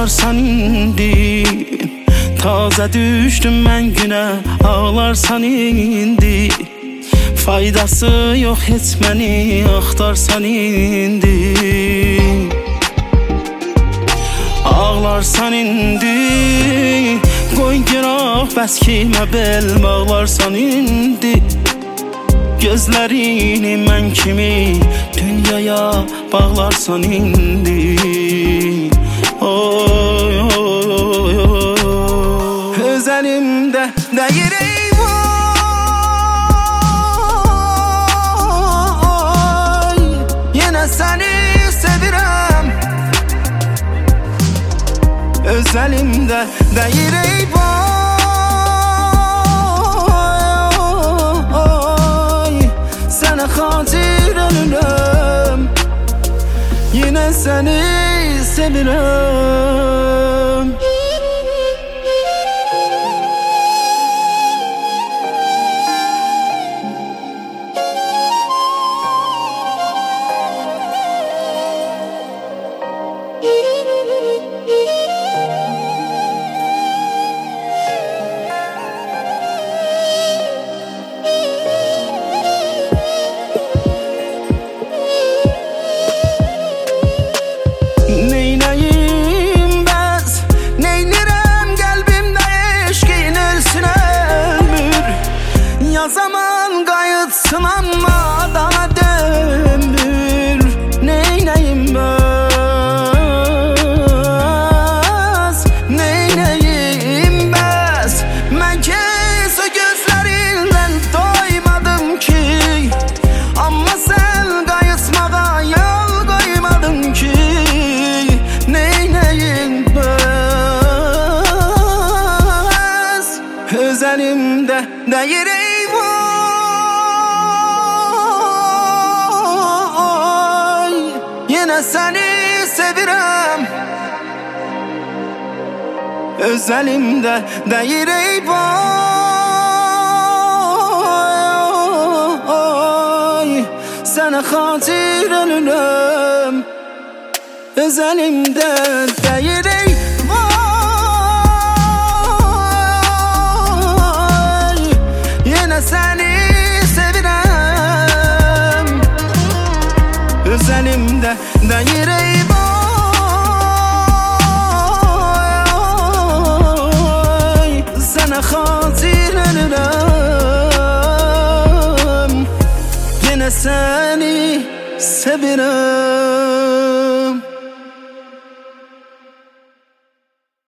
ağlarsan indi. Taze düştüm ben güne, ağlarsan indi. Faydası yok etmeni, axtarsan indi. Ağlarsan indi, qoy giraq bəs kimə bel. Ağlarsan indi, gözlərini mən kimi dünyaya bağlarsan indi. Oy oy oy oy, öz əlimdə deyir eyvay. Yenə səni sevirəm, öz əlimdə deyir eyvay. Sənə xatir ölürəm, yenə səni sevirəm. Zaman qayıtsın amma dana dönmür. Neynəyim bəs, neynəyim bəs. Mən kes o gözlərindən doymadım ki, amma sən qayıtmağa yol qoymadın ki. Neynəyim bəs, öz əlimdə deyir yenə səni sevirəm, öz əlimdə deyir eyvay. Sənə xatir ölürəm, öz əlimdə deyir eyvay. Yenə səni sevirəm, öz əlimdə deyir eyvay. Sənə xatir ölürəm, yenə səni sevirəm.